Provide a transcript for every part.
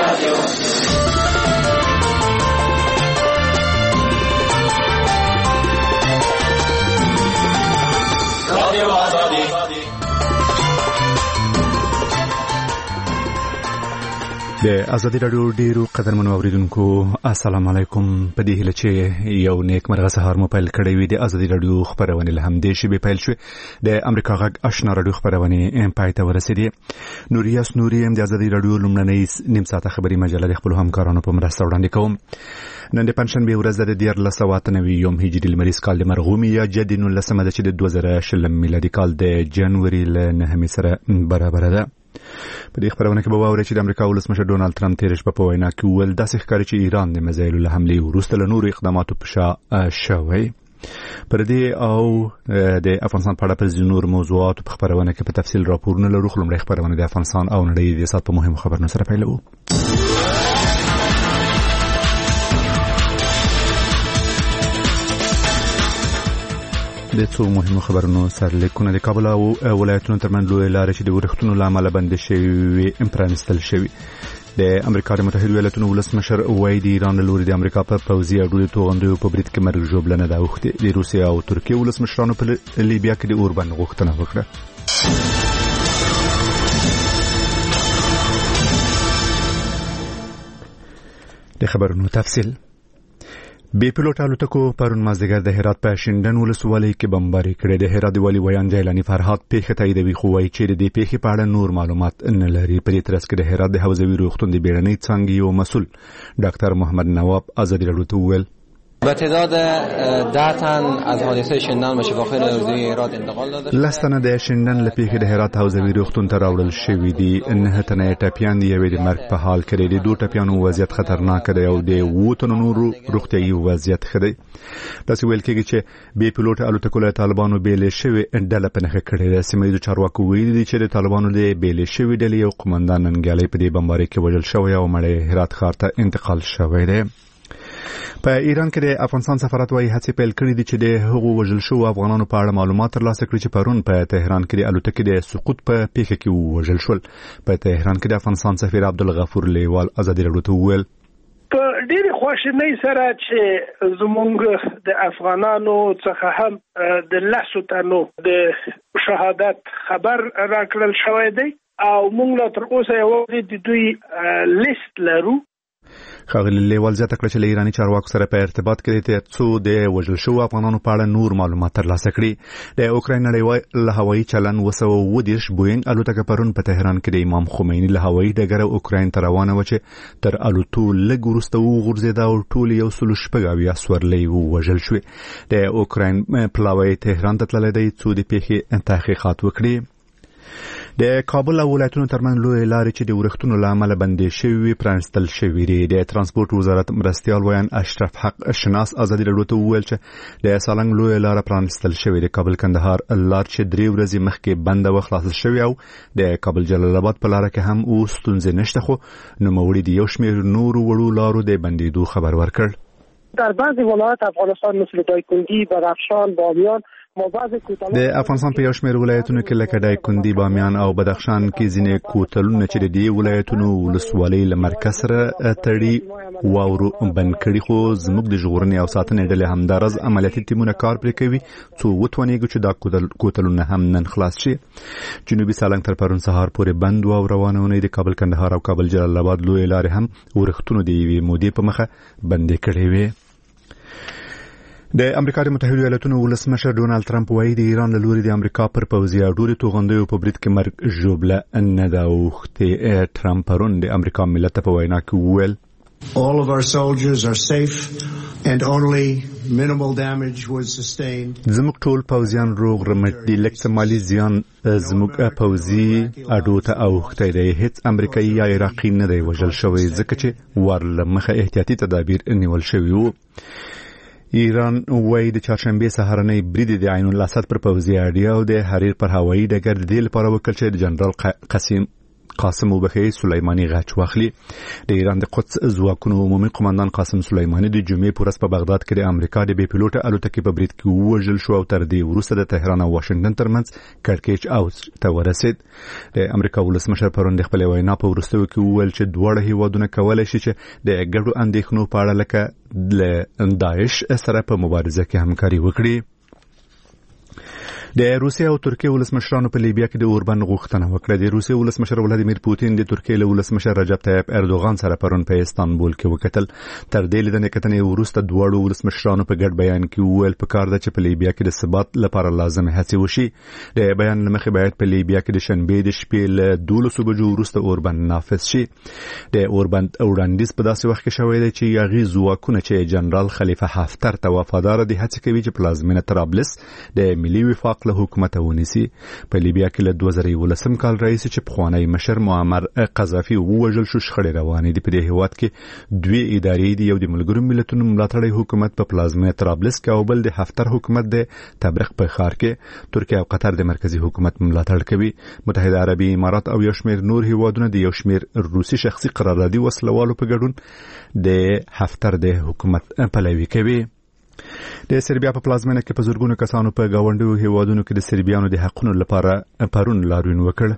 د ازادي راډیو ډیرو قدرمنو اوریدونکو السلام علیکم. په دې هیله چې یو نیک مرغه سهار مو پیل کړی وي. د ازادي راډیو خبرونه له همدې شی به پیل شوه. د امریکا غږ آشنا راډیو خبرونه پای ته ورسېدي. نوریاس نوري هم د ازادي راډیو لومړنۍ نیم ساعته خبري مجله د خپل همکارانو په مرسته وړاندې کوم. نن د پنځشنبه ورځ د 1499 هجري لمریز کال د مرغومي یا جدي 19 د 2020 میلادي کال د جنوري ل 9 سره برابر ده. په دې خبرونه کې به واورئ چې د امریکا ولسمشر ډونالد ترامپ تیر شپه په وینا کې ویل داسې ښکاري چې ایران د میزایلو له حملې وروسته له نورو اقداماتو په شا شوی. پر دې او د افغانستان په اړه په نور موضوعات په خبرونه کې په تفصیل راپورونه لرو. خلمړی خبرونه د افغانستان او نړۍ د سات په مهمو خبرونو سره پیلوو. د څو مهمو خبرونو سرلیکونه د کابل او ولایتونو ترمنځ لوی لارې چې د ورښتونو لامل بند شوي پرانستل شوي. د امریکا د متحده ایالاتونو ولسمشر وایي د ایران له لوري د امریکا په پوځي اډو د توغندیو په برید کې مرګ ژوبلنه ده اوښتې. د روسیې او ترکیې ولسمشرانو په لیبیا کې د اوربند غوښتنه وکړه. د خبرونو تفصیل. بې پیلوټ الوتکو پرون مازدیګر د هرات په شینډن ولسوالۍ کې بمباري کړې. د هرات والي ویان جیلانی فرهاد پیښه تاییدوي خو وایي چې د دې پیښې په اړه نور معلومات نه لري. په دې ترڅ کې د هرات د حوزوي روغتون د بیړنۍ څانګې یو مسؤل ډاکټر محمد نواب ازادي راډیو ته وویل به تعداد 10 تن از حادثه شینډن به شفاخانه حوزوی هرات انتقال داده. لسنه د شینډن له پیښې د هرات حوزوي روغتون ته راوړل شوي دي. 9 تنه ټپیان دي، یوې د مرګ په حال کې دي. 2 ټپیانو وضعیت خطرناک دی او د 2 تنو نورو روغتیايي وضعیت ښه دی. تاسو ویل کېږي چې بې پیلوټ الوتکو له طالبانو بیلې شوی ډله په نښه کړې ده. سیمه ییزو چارواکو ویلي دي چې د طالبانو د بیلې شوی ډلې یو قومندان ننګیالي په دې بمبارۍ کې وژل شوی او مړی هرات ښار ته انتقال شوی دی. په ایران کې د افغانستان سفارت وايي هڅې پیل کړې دي چې د هغو وژل شوو افغانانو په اړه معلومات ترلاسه کړي چې پرون په تهران کې د الوتکې د سقوط په پیښه کې وژل شول. په تهران کې د افغانستان سفیر عبدالغفور لیوال ازادي راډیو ته وویل په ډېر خواشینۍ سره چې زموږ د افغانانو څخه هم د 10 تنو د شهادت خبر راکړل شوی دی او موږ لا تر اوسه یو د دوی لیست لرو. ښاغلي لیوال زیاته کړه چې له ایراني چارواکو سره په ارتباط کې دي څو د وژل شوو افغانانو په اړه نور معلومات ترلاسه کړي. د اوکراین نړیوال هوایي چلن 220 بوینګ الوتکه پرون په تهران کې د امام خمیني له هوایي ډګره اوکراین ته روانه و چې تر الوتو لږ وروسته وغورځېده او ټول یو سل شپږ سورلۍ وژل شوې. د اوکراین پلاوی تهران ته تللی دی څو د پیښې تحقیقات وکړي. د کابل او ولایتونو ترمنځ لوی لارې چې د ورښتونو له امله بندې شوي پرانستل شوي دي. د ترانسپورت وزارت مرستیال ویان اشرف حق شناس ازادي راډیو ته وویل چې د سالنګ لوی لاره پرانستل شوې. د کابل کندهار لار چې 3 ورځې مخکې بنده و خلاص شوې او د کابل جلال آباد په لاره کې هم اوس ستونزې نشته خو نوموړي د یو شمېر نورو وړو لارو د بندېدو خبر ورکړ. در بعضی ولایات افغانستان مثل دایکنډي، بدخشان، بامیان د افغانستان په یو شمېر ولایتونو کې لکه دایکنډي، بامیان او بدخشان کې ځینې کوتلونه چې د دې ولایتونو ولسوالۍ له مرکز سره تړي واورو بند کړي. خو زموږ د ژغورنې او ساتنې ډلې همدارز عملیاتي ټیمونه کار پرې کوي څو وتوانیږي چې دا کوتلونه هم نن خلاص شي. جنوبي سالنګ تر پرون سهار پورې بند او روانونه د کابل کندهار او کابل جلال آباد لوی لارې هم ورښتونو د یوې مودې په مخه بندې کړې وې. د امریکا د متحده ایالاتونو ولسمشر ډونالد ترامپ وایي د ایران له لوري د امریکا پر پوځي اډو د توغندیو په برید کې مرګ ژوبله نه ده اوښتې. ترامپ پرون د امریکا ملت ته په وینا کې وویل All of our soldiers are safe and only minimal damage was sustained. زموږ ټول پوځیان روغ رمټ دي. لکه مالی زیان زموږ پوځي اډو ته اوښتی دی. هیڅ امریکایي یا عراقي نه دی وژل شوی ځکه چې ورله مخه احتیاطي تدابیر نیول شوي وو. ایران وایي د چهارشنبه سهارنۍ برید د عین الاسد پر پوځي اډې او د حریر پر هوایي ډګر د دې لپاره وکړ چې د جنرال قاسم وبخي سليماني غاچ واخلي د ایران د قدس ځواکونو عمومي قومندان قاسم سليماني د جمعې پورس په بغداد کې د امریکا د بي پيلوټ الوتکې په برید کې وژل شو او تر دې وروسته د تهران او واشنگټن ترمنځ کړکېچ او ته ورسید. د امریکا ولسمشر پرون د خپل وینا په وروستیو کې وویل چې دواړه هیوادونه کولای شي چې د ګډو اندېښنو په اړه لکه له داعش سره په مبارزه کې همکاري وکړي. د روسیې او ترکیې ولسمشرانو په لیبیا کې د اوربند غوښتنه وکړه. د روسیې ولسمشر ولادیمیر پوتین د ترکیې له ولسمشر رجب طیب اردوغان سره پرون په استانبول کې وکتل. تر دې لیدنې کتنې وروسته دواړو ولسمشرانو په ګډ بیان کې وویل پکار ده چې په لیبیا کې د ثبات لپاره لازم هڅې وشي. د بیان مخې باید په لیبیا کې د شنبې د شپې له 12 بجو وروسته اوربند نافذ شي. د اوربند وړاندیز په داسې وخت کې شوی دی چې یاغي ځواکونه چې جنرال خلیفه حفتر ته وفادار دي هڅه کوي چې پلازمینه طرابلس د ملي وفاق له حکومت ونیسي. په لیبیا کې له 2013 کال راهیسې چې پخوانی مشر معمر قذافي ووژل شو شخړې روانې دي. په دې هیواد کې دوی ادارې دي، یو د ملګرو ملتونو ملاتړی حکومت په پلازمینه طرابلس کې او بل د حفتر حکومت د تبریق په ښار کې. ترکیه او قطر د مرکزی حکومت ملاتړ کوي. متحده عربي امارات او یو شمېر نور هیوادونه د یو شمېر روسي شخصي قراردادي وسلوالو په ګډون د حفتر د حکومت پلوي کوي. د سربیا په پلازمینه کې په زورګونو کسانو په گاونډیو هیوادونو کې د سربیانو د حقونو لپاره پرون لاریون وکړ.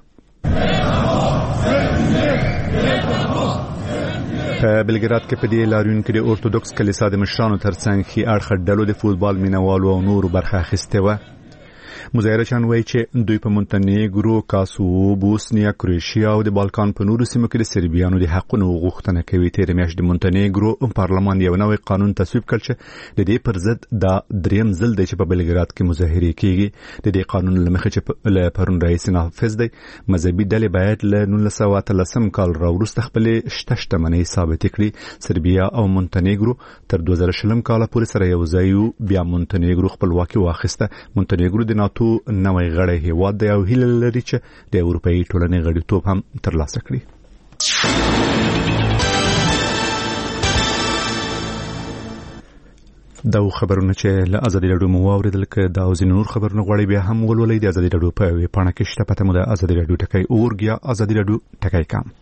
په بلګراد کې په دې لاریون کې د اورتودوکس کلیسا د مشرانو ترڅنګ خي اړخ ډلو د فوتبال مینوالو او نورو برخه اخیسته و. مظاهرچیان وایي چې دوی په مونتنیګرو، کاسوو، بوسنیا، کروشیا او د بالکان په نورو سیمو کې د سربیانو د حقونو غوښتنه کوي. تیر میاشت د مونتنیګرو پارلمان یو نوی قانون تصویب کړ چې د دې پر ضد دا دریم ځل دی چې په بلګراد کې مظاهرې کیږي. د دې قانون لمخې چې له پرون رئیس نافذ دی، مذهبي ډلې باید له 1913 کال راوروسته خپل شتمنۍ ثابت کړي. سربیا او مونتنیګرو تر 2020 کال پورې سره یو ځای بیا مونتنیګرو خپلواکي واخیسته. مونتنیګرو د ناتو نوې غړی هیواد دی او هیله لري چې د اروپאי ټولنې غړیتوب هم ترلاسه کړي. دا خبرونه چې له ازادي راډیو مو واوریدل کې دا او ځینې نور خبرونه غواړي بیا هم ولولئ د ازادي راډیو په ویب پاڼه کې شته. پته مو د ازادي راډیو ټکی اورګ یا ازادي راډیو ټکی کام.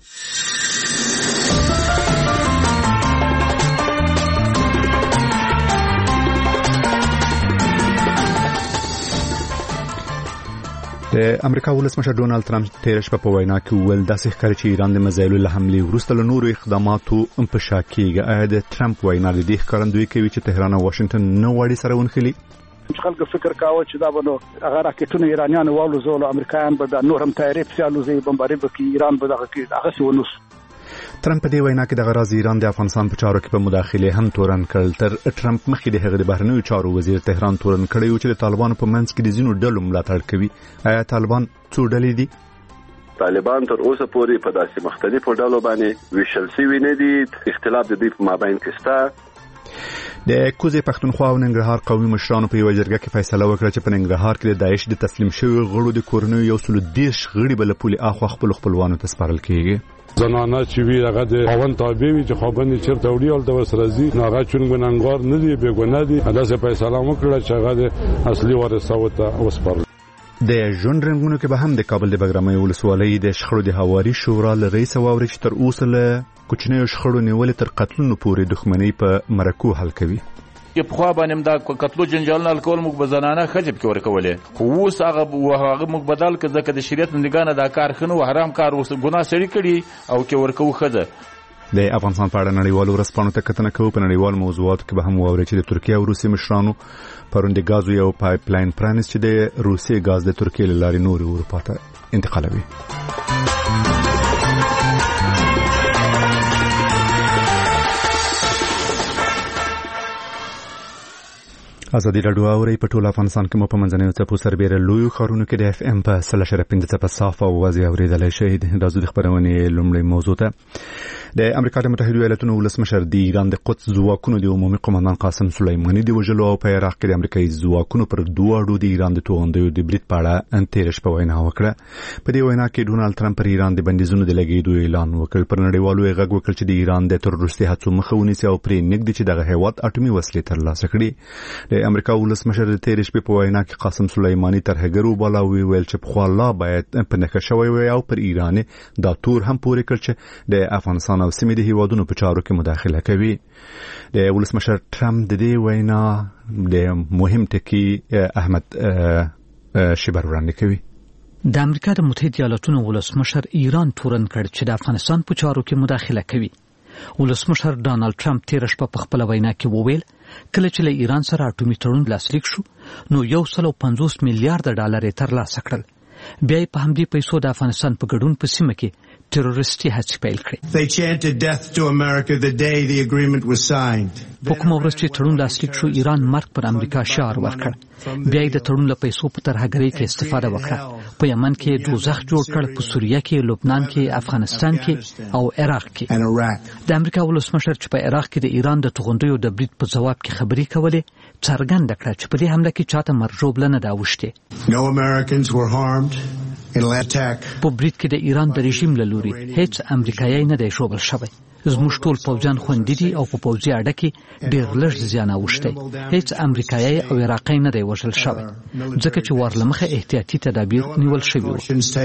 د امریکا ولسمشر ډونالد ترامپ تیر شپه په وینا کې وویل داسې ښکاري چې ایران د میزایلو له حملې وروسته له نورو اقداماتو په شا کېږي. آیا د ترامپ وینا د دې ښکارندویي کوي چې تهران او واشنگټن نه غواړي سره ونښلي؟ خلک فکر کاوه چې دا به نو هغه راکټونه ایرانیان والوزول، امریکایان به د نور هم تایری په الوزي بمباري وکړي، ایران به هغه څه ونوس. ترامپ په دې وینا کې د غراض ایران د افغانستان په چارو کې په مداخله هم تورن کړل. تر ترامپ مخکې د هغه د بهرنیو چارو وزیر تهران تورن کړی و چې د طالبانو په منځ کې د ځینو ډلو ملاتړ کوي. آیا طالبان څو ډلې دي؟ طالبان تر اوسه پورې په داسې مختلفو ډلو باندې ویشل شوي نه دي. اختلاف د دوی په مابین کې شته. د کوزې پښتونخوا او ننګرهار قومي مشرانو په یو جرګه کې فیصله وکړه چې په ننګرهار کې د داعش د تسلیم شوی غړو د کورنیو 130 غړي بل پولي اخوا خپلوانو ته سپارل کیږي. زنانه چې وی هغه د خاوند تابع وي چې خاوند چیرته وړي او د وسرزي هغه چون ګناګار نه دی، بیګناه دي. دا څه فیصله وکړه چې هغه د اصلي ورثه ته وسپارل. د ژوند رنګونو کې به هم د کابل د بګرامۍ ولسوالۍ د شخړو د هواري شورا له رئیس واوري چې تر اوسه له کوچنیو شخړو نیولې تر قتلونو پورې دښمنۍ په مرکو حل کوي. په خو باندې دا قتلو جنجالونه الکول موږ بزنانه خجب کې ورکولې، خو اوس هغه موږ بدل کړ ځکه د شریعت نگانه دا کار خنو حرام کار اوس ګناه سړی کړي او کې ورکو خزه. د افغانستان په اړه نړیوالو ورځپاڼو ته کتنه کوو. په نړیوالو موضوعاتو کې به هم واوري چې د ترکیه او روسي مشرانو پرون د غازو یو پایپ لاین پرانیست چې د روسي غاز د ترکیې له لارې نور اروپا ته انتقالوي. ازادي راډیو اوري په ټول افغانستان کې مو په منځنیو څپو سربېره لویو ښارونو کې د اف ام په 3.15 په صاف او واضح اوریدلای شئ. د خبرونې لومړی موضوع ته د امریکا د متحده ایالاتو ولسمشر د ایران د قدس ځواکونو د عمومي قومندان قاسم سلیمانی د وژلو او په عراق کې د امریکایي ځواکونو پر دوه اډو د ایران د توغندیو د برید په اړه انتیرش په وینا وکړه. په دې وینا کې ډونالد ټرمپ پر ایران د بندیزونو د لګیدو اعلان وکړ. پر نړیوالو یې غږ وکړ چې د ایران د تروریستي هڅو مخه ونیسي او پرې نږدې چې دغه هیواد اټومي وسلې ترلاسه کړي. د امریکا ولسمشر د تیر شپې په وینا کې قاسم سلیمانی ترهګر وباله ویل چې په خلا باید په نښه شوی وي او پر ایران دا تور هم پورې کړ چې د افغانستان او سیمې د هیوادونو په چارو کې مداخله کوي. د ولسمشر ټرمپ د دې وینا د مهم ټکی احمد شبر وړاندې کوي. د امریکا د متحده ایالاتو ولسمشر ایران تورن کړ چې د افغانستان په چارو کې مداخله کوي. ولسمشر ډانلډ ټرمپ تیر شپه په خپل وینا کې وویل کله چې له ایران سره اټومي تړون لاسلیک شو نو 150 میلیارډ ډالر ترلاسه کړل. بیا په همدې پیسو د افغانستان په ګډون په سیمه کې تروریستي هڅې پیل کړې. They chanted death to America the day the agreement was signed. په کومه ورځ چې تړون لاسلیک شو ایران مرګ پر امریکا شعار ورکړ. بیا د تړون له پیسو په ترهګرۍ کې استفاده وکړه. په یمن کې دوزخ جوړ کړ، په سوریه کې، لبنان کې، افغانستان کې او عراق کې. د امریکا ولسمشر چې په عراق کې د ایران د توغندیو د برید په جواب کې خبرې کولې څرګنده کړه چې په دې حمله کې چاته مرجوب نه دا وشته. No Americans were harmed in that attack. په برید کې د ایران د رژیم له لوري هیڅ امریکایي نه دی شوبل شوی. زموږ ټول پوځیان خوندي دي او په پوځي اډه کې ډېر لږ زیان اوښتی. هیڅ امریکایي او عراقي نه دی وژل شوی ځکه چې ورلمخه احتیاطي تدابیر نیول شوي وو.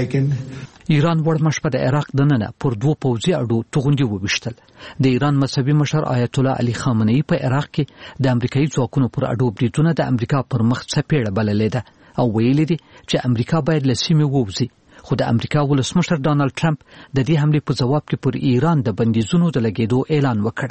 ایران وړمش په د عراق دننه پر دوه پوځي اډو توغندي وویشتل. د ایران مذهبي مشر آیت الله علي خامنه‌ای په عراق کې د امریکایي ځواکونو پر اډو بریدونه د امریکا پر مخ څپېړه بللې ده او ویلي دي چې امریکا باید له سیمې ووځي. خو د امریکا ولسمشر ډانلډ ټرمپ د دې حملې په جواب کې پر ایران د بندیزونو د لګیدو اعلان وکړ.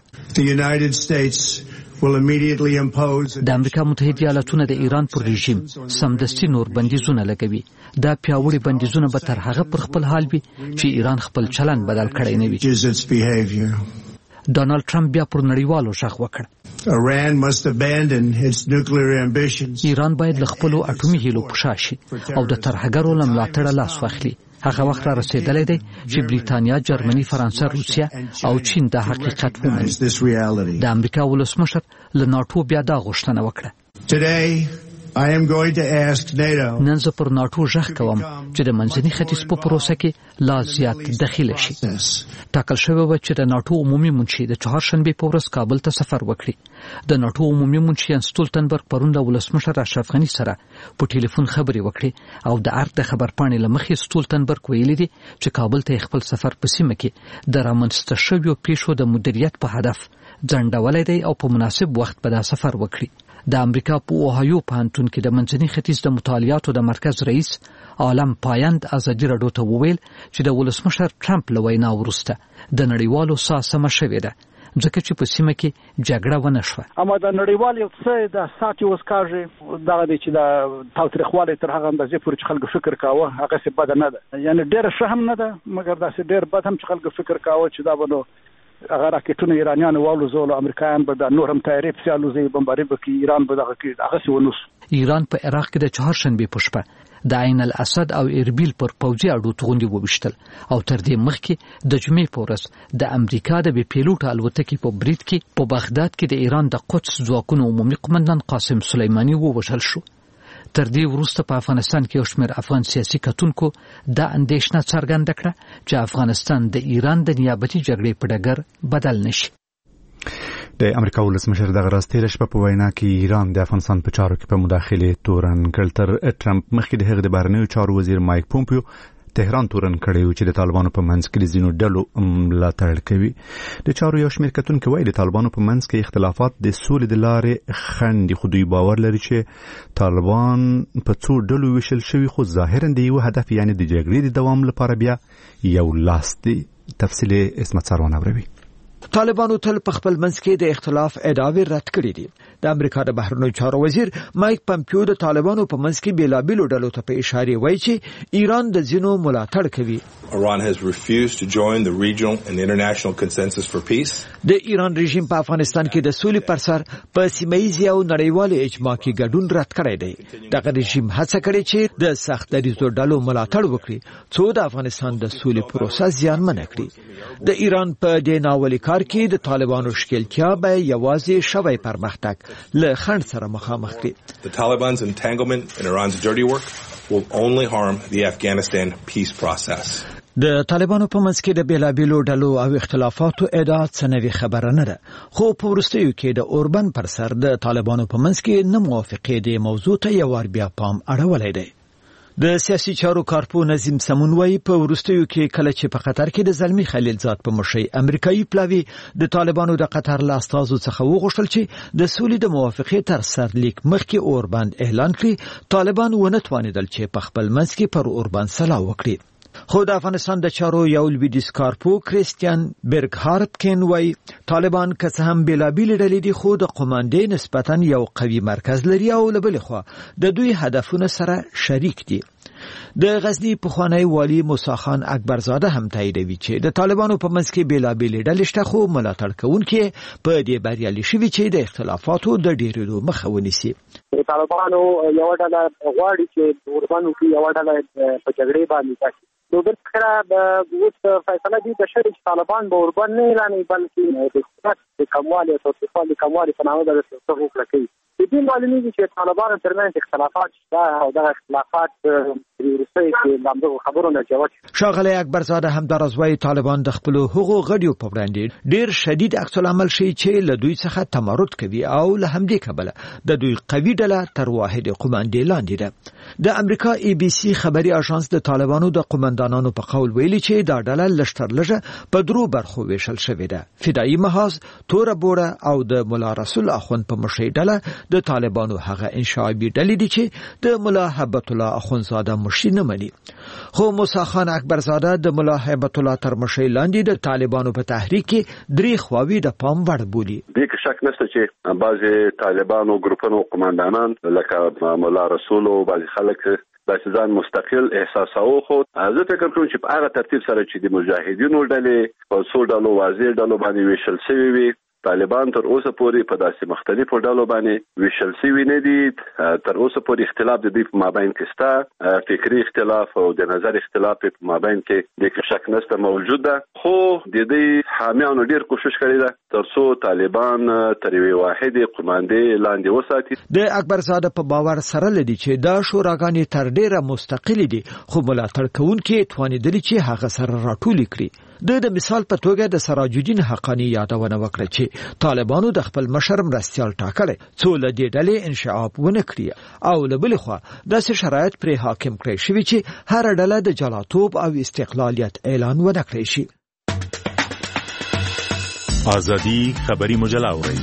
د امریکا متحده ایالاتو د ایران پر رژیم سمدستي نور بندیزونه لګوي. دا پیاوړي بندیزونه به تر هغه پر خپل حال وي چې ایران خپل چلند بدل کړی نه وي. ډانلډ ټرمپ بیا پر نړیوالو ژغ وکړ. Iran must abandon its nuclear ambitions. ایران باید له خپل اټومي هیلو پښا شي او د ترهګرو له ملاتړه لاس واخلي. هغه وخت را رسیدلی دی چې بریتانیا، جرمني، فرانسه، روسیه او چین دا حقیقت ومني. د امریکا ولسمشر له ناټو بیا دا غوښتنه وکړه. Today I am going to ask NATO. نن زه پر ناټو ژغ کوم چې د منځني ختیځ په پروسه کې لا زیات دخیل شي. ټاکل شوی و چې د ناټو عمومي منشي د چهارشنبه په ورځ کابل ته سفر وکړي. د ناټو عمومي منشي ستولتنبرګ پرون د ولسمشر اشرف غني سره په ټلیفون خبرې وکړي او د ارګ د خبرپاڼې لمخې ستولتنبرګ ویلي دي چې کابل ته خپل سفر په سیمه کې د رامنځته شویو پیښو د مدیریت په هدف ځنډولای دی او په مناسب وخت به دا سفر وکړي. د امریکا په اوهایو پوهنتون کې د منځني ختیځ د مطالعاتو د مرکز رئیس عالم پایند ازادي راډیو ته وویل چې د ولسمشر ټرمپ له وینا وروسته د نړیوالو ساسمه شوې ده ځکه چې په سیمه کې جګړه ونه شوه. اما د نړیوال یو څه د ساتي وسکاږي دغه دی چې د تاوتریخوالي تر هغه اندازې پورې چې خلک فکر کاوه هغه څه بد نه ده. یعنی ډېر ښه هم نه ده مګر داسې ډېر بد هم چې خلک فکر کاوه چې دا به نو هغه راکټونه ایرانیان والوزول امریکایان به د نور هم تیاری په الوزي بمباري وکړي ایران به دغه کې هغه څه ونوس. ایران په عراق کې د چهارشنبه په شپه د عین الاسد او اربیل پر پوځي اډو توغندي وویشتل او تر دې مخکې د جمعې په ورځ د امریکا د بي پیلوټ الوتکې په برید کې په بغداد کې د ایران د قدس ځواکونو عمومي قومندان قاسم سلیمانی ووژل شو. تر دې وروسته په افغانستان کې یو شمېر افغان سیاسي کتونکو دا اندېښنه څرګنده کړه چې افغانستان د ایران د نیابتي جګړې په ډګر بدل نشي. د امریکا ولسمشر د غراس تیر شپه په وینا کې ایران د افغانستان په چارو کې په مداخله تورن کړ. تر ټرمپ مخکې د هغه د بهرنیو چارو وزیر مایک پومپیو تهران تورن کړی و چې د طالبانو په منځ کې د ځینو ډلو ملاتړ کوي. د چارو یو شمېر کتونکو وایي د طالبانو په منځ کې اختلافات د سولې د لارې خنډ خو دوی باور لري چې طالبان په څو ډلو ویشل شوي خو ظاهرا د یو هدف یعنی د جګړې د دوام لپاره بیا یو لاس دی. تفصیل اسمت سروان اوروي. طالبانو تل په خپل منځ کې د اختلاف ادعاوې رد کړې دي. د امریکا د بهرنیو چارو وزیر مایک پمپیو د طالبانو په منځ کې بیلابېلو ډلو ته په اشاره وایي چې ایران د ځینو ملاتړ کوي. Iran has refused to join the regional and international consensus for peace. د ایران رژیم په افغانستان کې د سولې پر سر په سیمه‌ییز او نړیوال اجماع کې ګډون رد کړی دی. دغه رژیم هڅه کړې چې د سخت دریځو ډلو ملاتړ وکړي څو د افغانستان د سولې پروسه زیانمن کړي. د ایران په دې ناولي کار کې د طالبانو ښکېلتیا به یوازې شوی پرمختګ له خنډ سره مخامخ کړي. The Taliban's entanglement in Iran's dirty work will only harm the Afghanistan peace process. د طالبانو په منځ کې د بیلابېلو ډلو او اختلافاتو ادعا څه نوې خبره نه ده، خو په وروستیو کې د اوربن پر سر د طالبانو په منځ کې نه موافقې د موضوع ته یو وار بیا پام اړولی دی. د سیاسي چارو کارپو نظیم سمون وایي په وروستیو کې کله چې په قطر کې د زلمی خلیلزاد په مشرۍ امریکایي پلاوی د طالبانو د قطر له استازو څخه وغوښتل چې د سولې د موافقې تر سرلیک مخکې اوربند اعلان کړي، طالبان ونه توانېدل چې په خپل منځ کې پر اوربند سلا وکړي. خو د افغانستان د چارو یو لویدیځ کارپو کریستیان برګهارپکن وایي طالبان که څه هم بیلابېلې ډلې دي خو د قوماندې نسبتاً یو قوي مرکز لري او له بلې خوا د دوی هدفونه سره شریک دي. د غزنی پخوانی والی موسی خان اکبرزاده هم تاییدوي چې د طالبانو په منځ کې بیلابېلې ډلې شته خو ملاتړ کوونکي په دې بریالي شوي چې د اختلافاتو د ډېرېدو مخه ونیسي. طالبانو یو ډله غواړي چې اوربانو کې یو ډله په جګړې باندې تاسو نو بل خره اوس فیصله دي د شری طالبان به اوربان نه اعلانوي بلکې د حکومت د کموالي او توفیق کموالي په نامه د څه وکړي. د دې معلومیږي چې طالبانو ترمنځ اختلافات شته او د اختلافات ریورسي کې لامل خبرونه جواب. شاغلی اکبرزاده هم درازوی طالبان د خپل حقوق غړیو په وړاندې ډیر شدید عکس العمل شي چې له دوی څخه تمرد کوي او له همدې کبله د دوی قوي ډله تر واحد قوماندې لاندې ده. د امریکا ABC خبري اژانس د طالبانو د قوماندانانو په قول ویلي چې دا ډله لشتر لږه په درو برخو ویشل شوې ده: فدایي محاذ، تور بوړه او د مولا رسول اخوند په مشرۍ ډله. د طالبانو هغه انشعابي ډلې دي چې د مولا هیبت الله اخوندزاده مشري نه مني. خو موسی خان اکبرزاده د مولا هیبت الله تر مشرۍ لاندې د طالبانو په تحریک کې درې خواوې د پام وړ بولي. دې کې شک نشته چې بعضې طالبانو ګروپونو قوماندانان لکه مولا رسول او بعضې خلک داسې ځان مستقل احساساو. خو زه فکر کوم چې په هغه ترتیب سره چې د مجاهدینو ډلې په څو ډلو واضح ډلو باندې ویشل شوي وي، طالبان تر اوسه پورې په داسې مختلفو ډلو باندې ویشل شوي نه دي. تر اوسه پورې اختلاف د دوی په مابین کې شته، فکري اختلاف او د نظر اختلاف په مابین کې د شک نشته موجود ده. خو د دې حامیانو ډیر کوشش کړی ده تر څو طالبان تر یوې واحدې قوماندې لاندې وساتي. د اکبرزاده په باور سره لدی چې دا شوراګانې تر ډیره مستقلې دي خو ملاتړ کوونکي توانیدل چې هغه سره راټول کړي. د مثال په توګه د سراج الدین حقانی یادونه وکړه چې طالبانو د خپل مشر مرستیال ټاکل څو له دې ډلې انشعاب ونه کړی او له بل خوا داسې شرایط پر حاکم کړی شوی چې هر ډله د جلاتوب او استقلالیت اعلان ونه کړی شي. ازادي خبری مجله اورئ.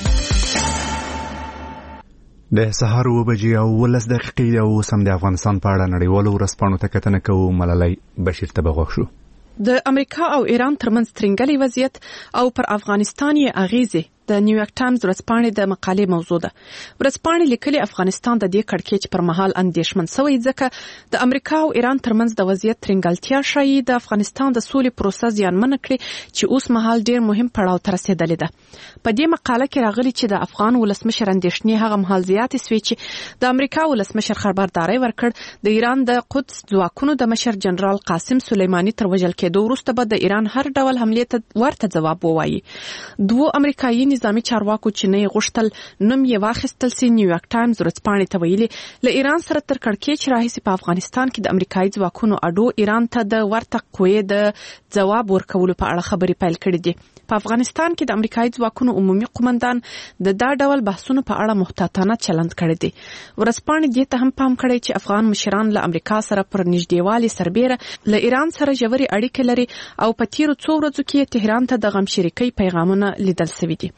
د سهار 9 بجې او 10 دقیقې او سم د افغانستان په اړه نړیوالو ورځپاڼو ته کتنه کوو. ملالۍ بشیر ته بغوښ شو. د امریکا او ایران ترمنځ ترنګلي وضعیت او پر افغانستان یې اغیزه د نیویارک ټایمز ورځپاڼې د مقالې موضوع ده. ورځپاڼې لیکلي افغانستان د دې کړکېچ پر مهال اندېښمن شوی ځکه د امریکا او ایران ترمنځ د وضعیت ترنګلتیا شایي د افغانستان د سولې پروسه زیانمن کړي چې اوس مهال ډیر مهم پړاو ته رسیدلې ده. په دې مقاله کې راغلي چې د افغان ولسمشر اندېښنې هغه مهال زیاتې سوي چې د امریکا ولسمشر خبرداري ورکړ د ایران د قدس ځواکونو د مشر جنرال قاسم سلیمانی تر وژل کېدو وروسته به د ایران هر ډول حملې ته ورته ځواب ووایي. دوه امریکایي نظامی چارواکو چې نه غوښتل نوم یې واخیستل سي نیویارک ټایمز ورځپاڼې ته ویلي له ایران سره تر کړکېچ راهیسې په افغانستان کې د امریکایي ځواکونو اډو ایران ته د ورته قوې د ځواب ورکولو په اړه خبرې پیل کړې دي. په افغانستان کې د امریکایي ځواکونو عمومي قومندان د دا ډول بحثونو په اړه محتاطانه چلند کړی دی. ورځپاڼې دې ته هم پام کړی چې افغان مشران له امریکا سره پر نږدېوالي سربېره له ایران سره ژورې اړیکې لري او په تیرو څو ورځو کې تهران ته د غم شریکۍ پیغامونه لیدل شوي دي.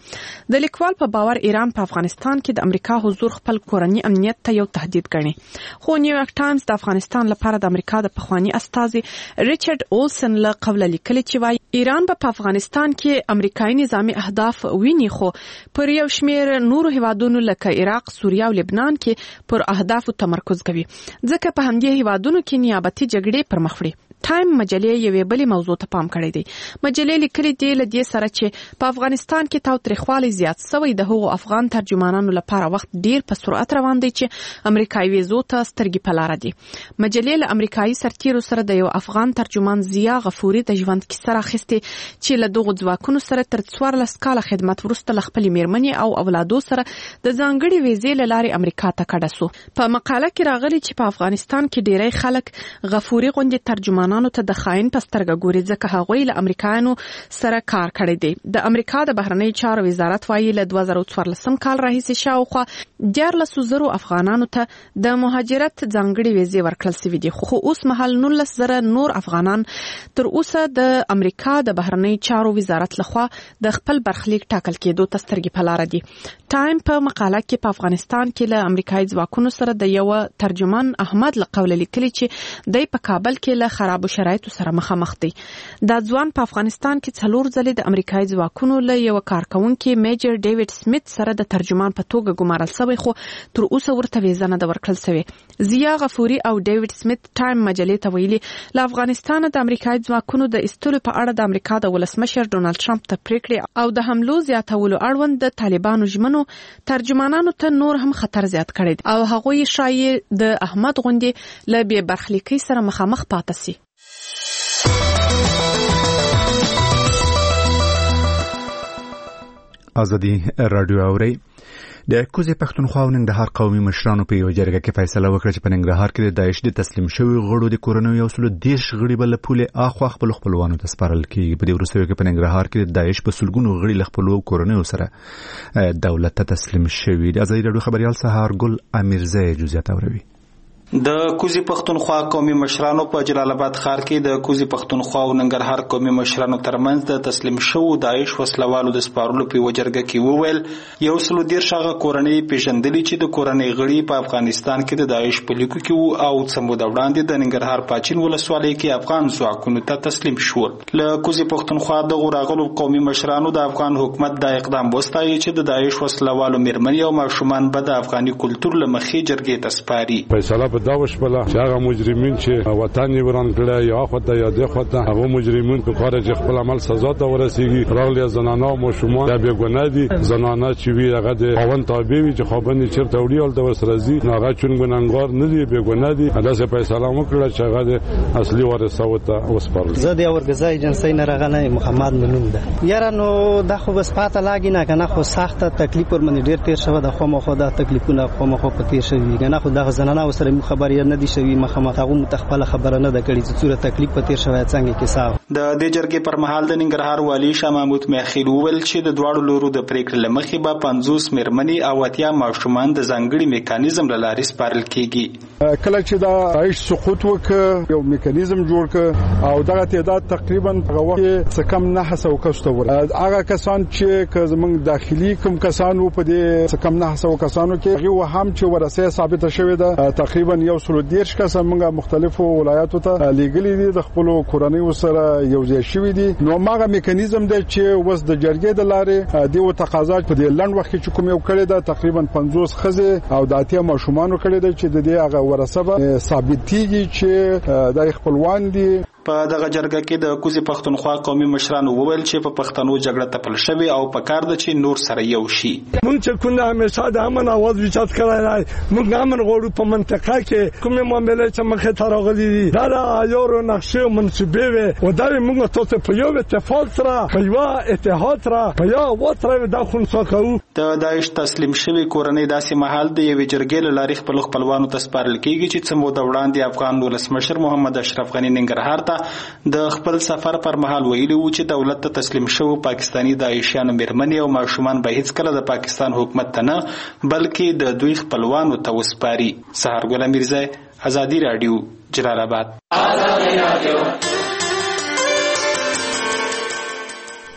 د لیکوال په باور ایران په افغانستان کې د امریکا حضور خپل کورنی امنیت ته یو تهدید ګڼي. خو نیویارک ټایمز د افغانستان لپاره د امریکا د پخوانی استازي ریچارډ اولسن له قوله لیکلي چې وايي ایران په افغانستان کې امریکایي نظامی اهداف ویني، خو پر یو شمېر نورو هیوادونو لکه عراق، سوریه او لبنان کې پر اهدافو تمرکز کوي، ځکه په همدې هیوادونو کې نیابتي جګړې پر مخ وړي. ټایم مجلې یوې بلې موضوع ته پام کړی دی. مجلې لیکلي دی له دې سره چې په افغانستان کې تاوتریخوالی زیات شوی، د هغو افغان ترجمانانو لپاره وخت ډیر په سرعت روان دی چې امریکایي ویزو ته سترګې په لاره دي. مجلې له امریکایي سرتیرو سره د یو افغان ترجمان ضیا غفوري د ژوند کیسه راخیستې چې له دغو ځواکونو سره تر 14 کاله خدمت وروسته له خپلې میرمنې او اولادو سره د ځانګړي ویزې له لارې امریکا ته کډه سو. په مقاله کې راغلي چې په افغانستان کې ډیری خلک غفوري غوندې ترجمان ته د خاين په سترګه ګوري، ځکه هغوی له امریکایانو سره کار کړی دی. د امریکا د بهرنی چارو وزارت وايي له 2014 کال راهیسې شاوخوا 14,000 افغانانو ته د مهاجرت ځانګړي ویزې ورکړل شوې دي، خو اوس مهال 19,000 نور افغانان تر اوسه د امریکا د بهرنی چارو وزارت لخوا د خپل برخلیک ټاکل کېدو ته سترګې په لاره دي. ټایم په مقاله کې په افغانستان کې له امریکایي ځواکونو سره د یو ترجمان احمد لقوله لیکلي چې د په کابل کې له خرابو شرایطو سره مخامخ دی. دا ځوان په افغانستان کې 4 ځلې د امریکایي ځواکونو له یو کارکونکي میجر ډیوډ سمیت سره د ترجمان په توګه ګمارل شوی، خو تر اوسه ورته ویزه نه ده ورکړل شوې. ضیا غفوري او ډیوډ سمیت ټایم مجلې ته ویلي له افغانستان د امریکایي ځواکونو د ایستلو په اړه د امریکا د ولسمشر ډونالد ټرمپ ته پریکړې او د حملو زیاتولو اړوند د طالبانو ژمنو ترجمانانو ته نور هم خطر زیات کړی او هغوی شایي د احمد غوندې له بې برخلیکۍ سره مخامخ پاتې شي. ازادي رادیو اوري د کوزي پښتونخوا او ننګرهار قومي مشرانو په یو جرګه کې فیصله وکړه چې په ننګرهار کې د داعش د تسلیم شوی غړو د کورونو یو سلو 10 غړي بل پولې اخوا خپل خپلوانو ته سپارل کیږي. په دې وروستیو کې په ننګرهار کې د داعش په سلګونو غړي له خپل کورونو سره دولت ته تسلیم شوی. د ازادي رادیو خبريال سهار ګل امیرزی جزئیات اوروي. د کوزي پښتونخوا قومي مشرانو په جلال آباد ښار کې د کوزي پښتونخوا او ننګرهار قومي مشرانو ترمنځ د تسلیم شو داعش وسلوالو د سپارلو په وجرګه کې وویل یو سلو 10 شغه کورنۍ پیژندلې چې د کورنۍ غړي په افغانستان کې د داعش په لیکو کې او څمو د وړاندې د ننګرهار پاچین ولسوالۍ کې افغان ځواکونو ته تسلیم شو. له کوزي پښتونخوا د غراغلو قومي مشرانو د افغان حکومت د اقدام وستایي چې د داعش وسلوالو میرمنې او ماشومان به د افغاني کلچر لمخې جرګې ته سپاري. دا وشبله چې هغه مجرمین چې وطن یې وران کړی یا خدای یا د خدای هغه مجرمین په کار چې خپل عمل سزا ته ورسیږي. راغلي زنانه او ماشومان د بیګناه دي، زنانه چې وی هغه د خاوند تابع وي چې خاوند چیرته وړي ول د وسرزي هغه چون ګناګار نه دی، بیګناه دي. اندازه فیصله وکړه چې هغه د اصلي وارث او ته وسپارل. زه د اورګزای ایجنسی نه راغلی محمد منون ده. یاره نو د خو بس پاته لاګی نه کنه خو سخته تکلیف ور باندې ډیر تیر شوه، د خو مخه د تکلیفونه خو مخه پتیر شوی کنه خو د زنانه سره خبرې نه دي شوی مخامخغه متخپل خبره نه ده کړي چې څوره تکلیف پتیر شوی څنګه کې صاحب. د دې جرګې پر مهال د ننګرهار والی شاه محمود میخیل وویل چې د دواړو لورو د پریکړې لمخې به 50 میرمنې او 80 ماشومان د ځانګړي میکانیزم لارې سپارل کیږي. کله چې دا داعش سقوط وکړ یو میکانیزم جوړ کړ او دغه تعداد تقریبا هغه وخت څه کم 900 کسته ور هغه کسان چې زمونږ داخلي کوم کسان وو په دې څه کم 900 کسانو کې هغه هم چې ورسه ثابت شوی ده تقریبا یو سلو 10 کسان موږ مختلفو ولایاتو ته لیږلي دي د خپل کورنۍ سره یو ځای شوی دي. نو ماغه میکانیزم دی چې وس د جرګې د لارې دیو تقاضا په دې لند وخت کې کوم یو کړی دا تقریبا 50 خزه او د اتیا ماشومان کړی دی چې د دې هغه ورثه ثابتېږي چې د خپلوان دي. په دغه جرګه کې د کوزي پښتونخوا قومي مشرانو وویل چې په پښتنو جګړه تپل شوی او په کار د چې نور سره یو شي. مونږ چې کومه همیشه د امن आवाज وچات کړای مونږ امن غوړو په منطقه کې کومه معاملې چې مخه ته راغلي دي دا د یو نقشه منسوبه وي او دا موږ ته په یو اتفاق سره په یو اتحاد سره په یو وتر د خونسا کوو. د داعش تسلیم شوی کورنۍ داسې محل د یوې جرګې لارې خپل خپلوانو ته سپارل کیږي چې څمو د وړاندې افغان ولسمشر محمد اشرف غنی ننګرهار د خپل سفر پر مهال ویلي و چې دولت ته تسلیم شو پاکستانی داعشیانو میرمنې او ماشومان به هیڅ کله د پاکستان حکومت ته نه بلکې د دوی خپلوانو ته وسپاري. سهار ګل میرزا، ازادي رادیو، جلال آباد.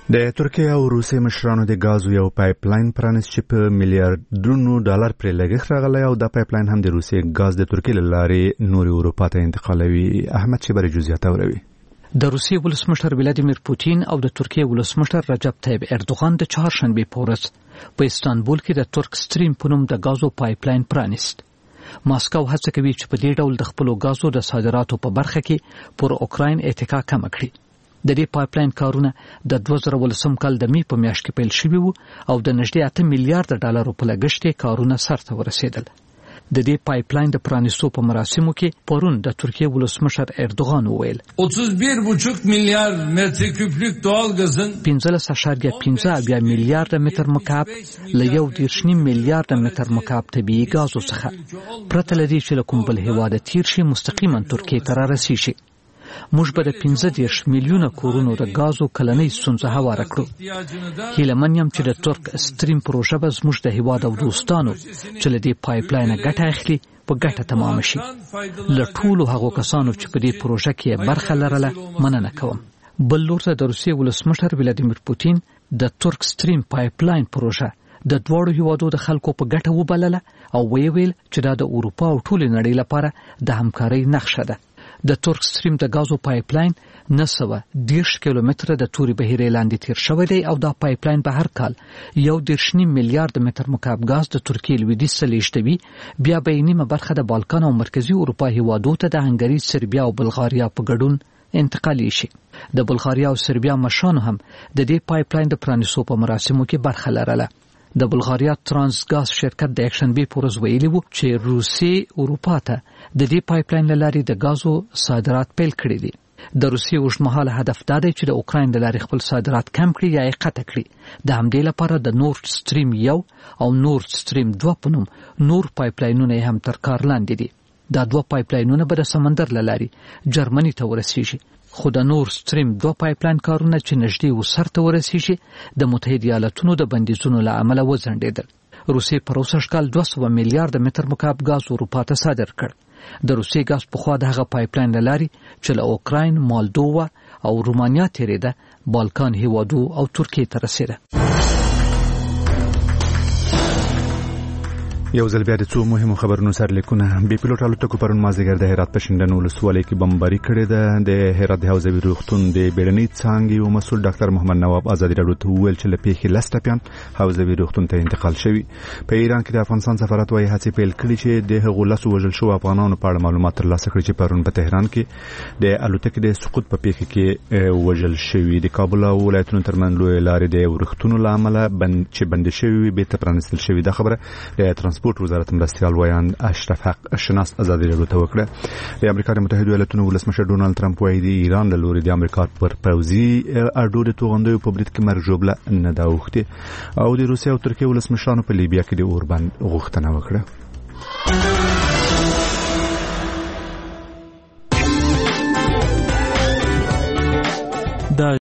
د ترکیه او روسیې مشرانو د غازو یو پایپ لاین پرانیست چې په میلیارډونو ډالر پرې لګښت راغلی او دا پایپ لاین هم د روسیې غاز د ترکیې له لارې نورې اروپا ته انتقالوي. احمد شبری جزئیات اوروي. د روسیې ولسمشر ولادیمیر پوتین او د ترکیې ولسمشر رجب طیب اردوغان د چهارشنبه په ورځ په استانبول کې د ترک سټریم په نوم د غازو پایپ لاین پرانیست. ماسکو هڅه کوي چې په دې ډول د خپل غازو د صادراتو په برخه کې پر اوکراین اتکا کم کړي. د دې پایپ لاین کارونه د 2018 کال د می په میاشت کې پیل شوي وو او د نږدې 8 میلیارډ ډالرو په لګښت کارونه سرته ورسېدل. د دې پایپ لاین د پرانیستو په مراسمو کې پرون د ترکیې ولسمشر اردوغان وویل 31.5 میلیارد متر کوبیک doğal gazın 15.5 میلیارډ متر مکعب له 1.9 میلیارډ متر مکعب طبیعي غازو څخه پرته لري چې له کوم بل هیواد تیر شي مستقیما ترکیې ته رارسیږي. موږ به د 15 میلیونه کورونو د غازو کلنۍ ستونزه هواره کړو. هیله من یم چې د ترک سټریم پروژه به زموږ د هیواد او دوستانو چې له دې پایپ لاین ګټه اخلي په ګټه تمام شي. له ټولو هغو کسانو چې په دې پروژه کې برخه لرله مننه کوم. بل لور ته د روسیې ولسمشر ولادیمیر پوتین د ترک سټریم پایپ لاین پروژه د دوړو هیوادو د خلکو په ګټه وبلله او ویل چې دا د اروپا او ټول نړۍ لپاره د همکارۍ نقشه ده. د ترک سټریم د غازو پایپ لاین 910 کیلومتره د توري بهیرې لاندې تیر شوی دی او دا پایپ لاین به هر کال 1.9 میلیارډ متر مکعب غاز د ترکیې لویدیځ څخه لیږدوي. بیا به نیمه برخه د بالکان او مرکزی اروپا هیوادو ته د هنګری، سربیا او بلغاریا په ګډون انتقالي شي. د بلغاریا او سربیا مشرانو هم د دې پایپ لاین د پرانیستو په مراسمو کې برخه لرله. د بلغاریا ترانس غاز شرکت د اکشنبه پورز ویلي وو چې روسیې اروپا ته د دې پایپ لاین لاري د غازو صادرات پیل کړي دي. د روسیې اوږدمهاله هدف دا دی چې د اوکراین د لاري خپل صادرات کم کړي یا یې قطع کړي. د همدې لپاره د نورد سټریم 1 او نورد سټریم 2 په نوم نور پایپ لاینونه هم تر کار لاندې دي. دا دوه پایپ لاینونه به د سمندر لاري جرمني ته ورسیږي. خو د نورد سټریم 2 پایپ لاین کارونه چې نږدې وسرته ورسیږي د متحده ایالاتونو د بندیزونو له امله وځنډېدل. روسیې په 20 کال 200 میلیارډ متر مکعب غاز اروپا ته صادر کړ. د روسیې غاز په خوا د هغه پایپ لاین لاري چې له اوکراین، مالدووا او رومانیا تیریده بالکان هیوادو او ترکیې ته رسیده. یو ځل بیا د څو مهمو خبرونو سرلیکونه. بي پيلوټ الوتکو پرون مازیګر د هرات په شینډنو ولسوالۍ کې بمباري کړې ده. د هرات د حوزوي روغتون د بیړنۍ څانګې او مسؤل ډاکټر محمد نواب آزادي راډیو ته وویل چې له پیښې لس ټپیان حوزوي روغتون ته انتقال شوي. په ایران کې د افغانستان سفارت وايي هڅې پیل کړي چې د هغو لسو وژل شوو افغانانو په اړه معلومات ترلاسه کړي چې پرون په تهران کې د الوتکې د سقوط په پیښه کې وژل شوي. د کابل او ولایتونو ترمنځ لوی لارې د ورښتونو له امله بند شوي بیرته پرانیستل شوي. دا خبره د ترانسپورت وزارت مرستیال ویان اشرف حق شناس آزادي راډیو ته وکړه. د امریکا د متحده ایالاتونو ولسمشر ډونالد ټرمپ وايي د ایران له لوري د امریکا پر پوځي اډو د توغندیو په برید کې مرګ ژوبله نه دا وخته او د روسیې او ترکیې ولسمشرانو په لیبیا کې د اوربند غوښتنه وکړه.